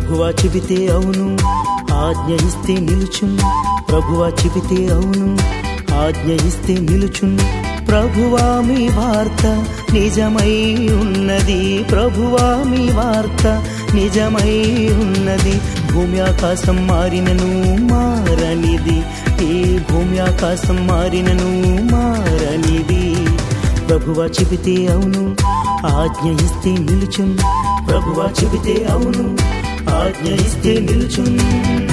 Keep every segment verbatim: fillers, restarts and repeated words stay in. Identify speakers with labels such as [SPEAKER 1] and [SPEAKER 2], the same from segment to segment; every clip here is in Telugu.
[SPEAKER 1] ప్రభువా చెబితే అవును, ఆజ్ఞ ఇస్తే నిలుచును. ప్రభువా చెబితే అవును, ఆజ్ఞ ఇస్తే నిలుచును. ప్రభువా మీ వార్త నిజమై ఉన్నది, ప్రభువా మీ వార్త నిజమై ఉన్నది. భూమి ఆకాశం మారినను మారనిది, ఈ భూమి ఆకాశం మారినను మారనిది. ప్రభువా చెబితే అవును, ఆజ్ఞ ఇస్తే నిలుచును. ప్రభువా చెబితే అవును, ఆజ్ఞ ఇస్తే నిలుచును.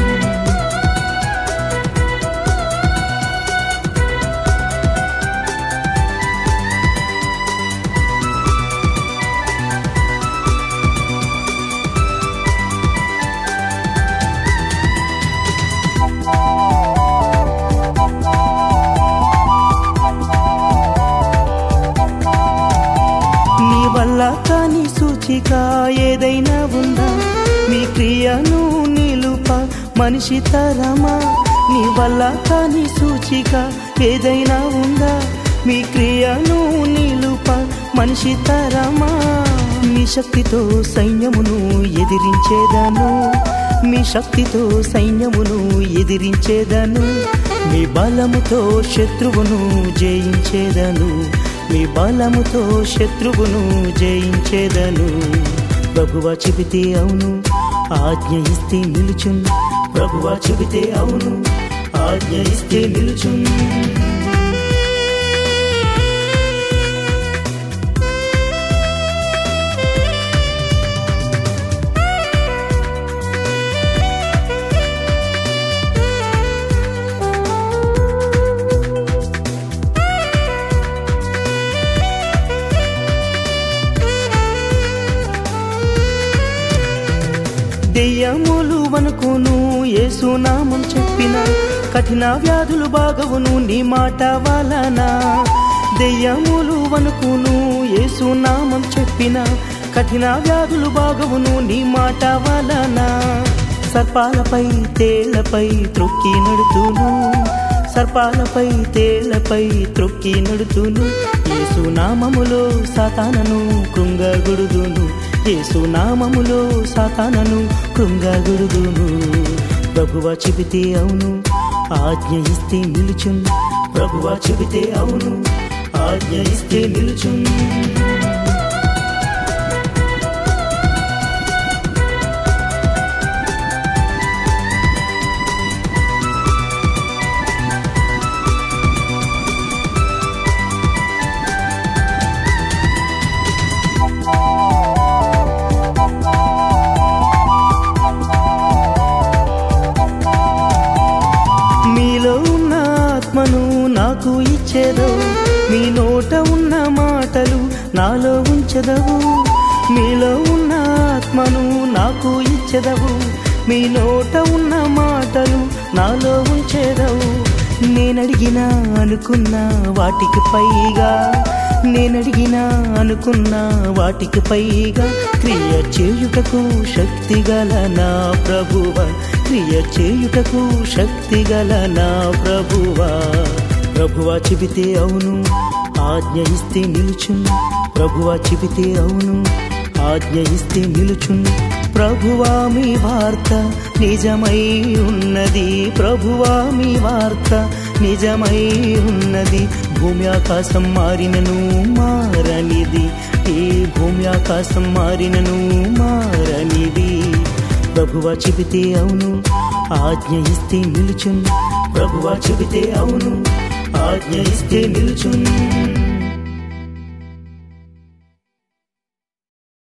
[SPEAKER 1] నీ వల్ల కాని సూచిక ఏదైనా ఉందా? మీ క్రియను నిలుప మనిషి తరమా? నీ వల్ల కాని సూచిక ఏదైనా ఉందా? మీ క్రియను నిలుప మనిషి తరమా? మీ శక్తితో సైన్యమును ఎదిరించేదను, మీ శక్తితో సైన్యమును ఎదిరించేదను. మీ బలముతో శత్రువును జయించేదను, మీ బలముతో శత్రువును జయించేదను. ప్రభువా చెబితే అవును, ఆజ్ఞ ఇస్తే నిలుచును. ప్రభువా చెబితే అవును, ఆజ్ఞ ఇస్తే నిలుచును. దెయ్యములు వణుకును యేసు నామం చెప్పిన, కఠిన వ్యాధులు బాగవును నీ మాట వలన. దెయ్యములు వణుకును యేసు నామం చెప్పిన, కఠిన వ్యాధులు బాగవును నీ మాట వలన. సర్పాలపై తేళ్లపై త్రొక్కి నడుతును, సర్పాలపై తేళ్లపై త్రొక్కి నడుతును. యేసు నామములో సాతానను కృంగగొడుదును, యేసు నామములో సాతానను కృంగగొడుదును. ప్రభువా చెబితే అవును, ఆజ్ఞ ఇస్తే నిలుచును. ప్రభువా చెబితే అవును, ఆజ్ఞ ఇస్తే నిలుచును. మీలో ఉన్న ఆత్మను నాకు ఇచ్చేదవు, మీ నోట ఉన్న మాటలు నాలో ఉంచెదవు. మీలో ఉన్న ఆత్మను నాకు ఇచ్చెదవు, మీ నోట ఉన్న మాటలు నాలో ఉంచెదవు. నేనడిగినా అనుకున్నా వాటికి పైగా, నేనడిగినా అనుకున్నా వాటికి పైగా క్రియ చేయుటకు శక్తి గల నా ప్రభువా, క్రియ చేయుటకు శక్తి గల నా ప్రభువా. ప్రభువా చెబితే అవును, ఆజ్ఞ ఇస్తే నిలుచును. ప్రభువా చెబితే అవును, ఆజ్ఞ ఇస్తే నిలుచును. ప్రభువా మీ వార్త నిజమై ఉన్నది, ప్రభువా మీ వార్త నిజమై ఉన్నది. భూమి ఆకాశం మారినను మారనిది, ఈ భూమి ఆకాశం మారినను మారనిది. ప్రభువా చెబితే అవును, ఆజ్ఞ ఇస్తే నిలుచును. ప్రభువా చెబితే అవును, ఆజ్ఞ ఇస్తే నిలుచును.